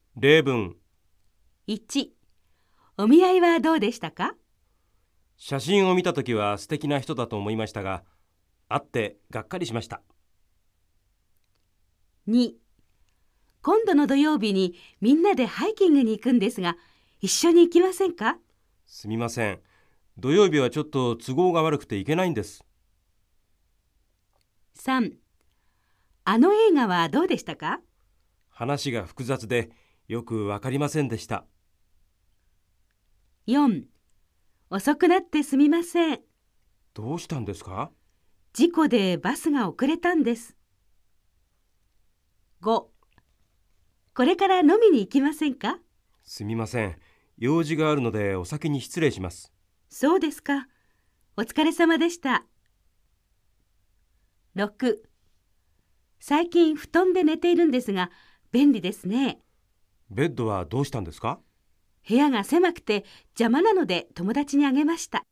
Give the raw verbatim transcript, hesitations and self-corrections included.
例文。 いち、お見合いはどうでしたか？ 写真を見たときは素敵な人だと思いましたが、会ってがっかりしました。 に、今度の土曜日にみんなでハイキングに行くんですが、一緒に行きませんか？ すみません。土曜日はちょっと都合が悪くて行けないんです。 さん、あの映画はどうでしたか？ 話が複雑でよくわかりませんでした。 よん、遅くなってすみません。 どうしたんですか？ 事故でバスが遅れたんです。ご、これから飲みに行きませんか？ すみません。用事があるのでお先に失礼します。 そうですか。お疲れ様でした。ろく、最近布団で寝ているんですが、便利ですね。 ベッドはどうしたんですか？ 部屋が狭くて邪魔なので友達にあげました。